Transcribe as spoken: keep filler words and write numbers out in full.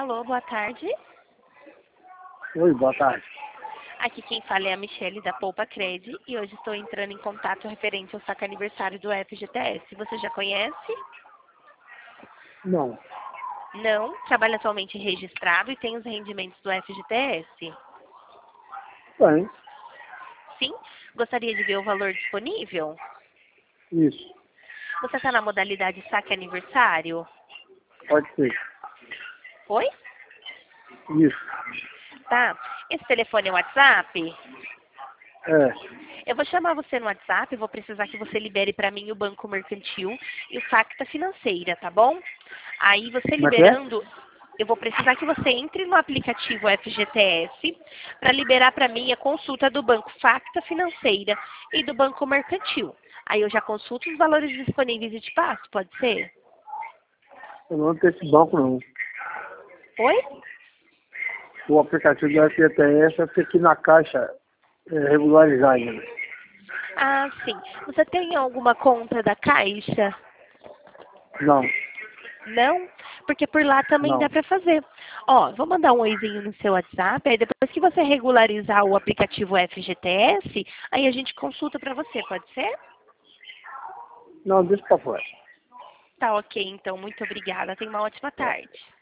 Alô, boa tarde. Oi, boa tarde. Aqui quem fala é a Michele da Poupa Cred e hoje estou entrando em contato referente ao saque aniversário do F G T S. Você já conhece? Não, Não? Trabalha atualmente registrado e tem os rendimentos do F G T S? bem, Sim? Gostaria de ver o valor disponível? isso, Você está na modalidade saque aniversário? pode ser, Oi? isso, Tá. Esse telefone é o WhatsApp? é, Eu vou chamar você no WhatsApp, vou precisar que você libere para mim o Banco Mercantil e o Facta Financeira, tá bom? Aí você como é que é? liberando, eu vou precisar que você entre no aplicativo F G T S para liberar para mim a consulta do Banco Facta Financeira e do Banco Mercantil. Aí eu já consulto os valores disponíveis e te passo, pode ser? Eu não tenho esse banco não. Oi? O aplicativo da F G T S fica aqui na caixa, é, regularizar ainda. Ah, sim. Você tem alguma conta da Caixa? Não, Não? Porque por lá também não, dá para fazer. Ó, vou mandar um oizinho no seu WhatsApp, aí depois que você regularizar o aplicativo F G T S, aí a gente consulta para você, pode ser? não, deixa pra fora. Tá ok, então. Muito obrigada. Tenha uma ótima Tá. tarde.